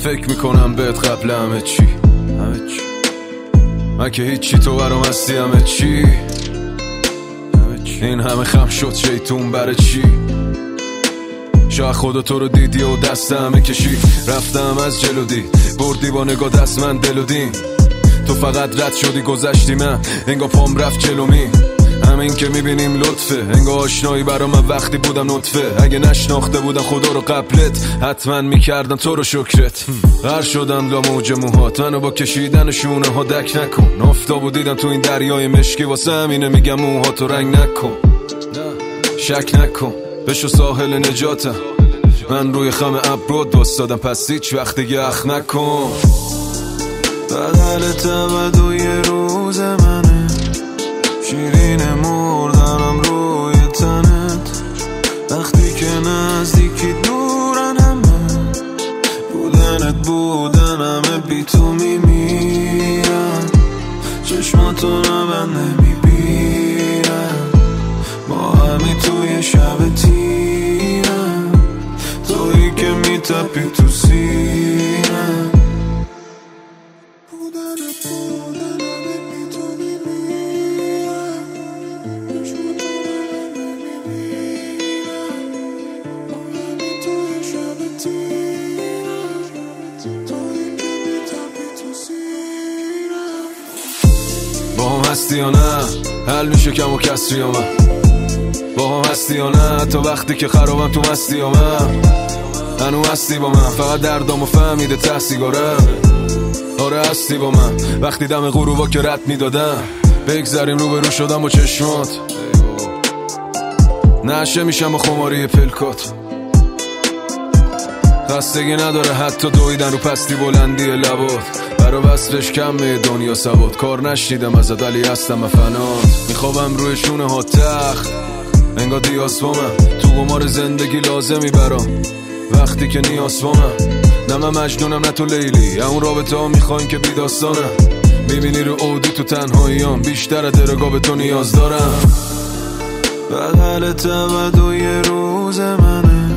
فکر میکنم بهت قبل همه چی من که هیچی، تو برام هستی همه چی. این همه خم شد شیطون برای چی؟ شاید خدا تو رو دیدی و دست همه کشی. رفتم از جلو دید بردی با نگاه دست من دلو دیم. تو فقط رد شدی گذشتی من انگار پام رفت جلومی. همین که میبینیم لطفه انگار آشنایی برا من وقتی بودم نطفه. اگه نشناخته بودم خدا رو قبلت حتما میکردم تو رو شکرت. غر شدم لا موج موهات منو با کشیدن شونه ها دک نکن. آفتابو دیدم تو این دریای مشکی واسه همینه میگم موهاتو رنگ نکن. شک نکن بشو ساحل نجاتم. من روی خم ابرود واسادم پس هیچ وقت دیگه اخ نکن. بغل تبدوی روز منه شیرین مردنم روی تنت. وقتی که نزدیکی دورن همه بودن همه بی تو میمیرن. چشماتو نبند نمیبینم ما همی توی شب تیرم. تویی که میتپی تو سینم. با هم هستی یا نه حل میشه کم و کسری یا من. با هم هستی یا نه تا وقتی که خرابم تو مستی یا من. هنو هستی با من فقط دردامو فهمیده ته سیگارم. آره هستی با من وقتی دم غروبا که رد میدادم. بگذاریم رو به رو شدم با چشمات. نشه میشم با خماری پلکات. خستگی نداره حتی دویدن رو پستی بلندی لبات. برا وصلش کمه دنیا ثبات. کار نشنیدم ازت ولی هستم فنات. میخوابم روی شونه ها تخت انگار دیاس با من. تو قمار زندگی لازمی برام وقتی که نیاز با من. نه من مجنونم نه تو لیلی اون رابطه ها میخواین که بی داستانم. میبینی رو اودی تو تنهاییام بیشتر درگاه به تو نیاز دارم. بغل تبدوی روز منه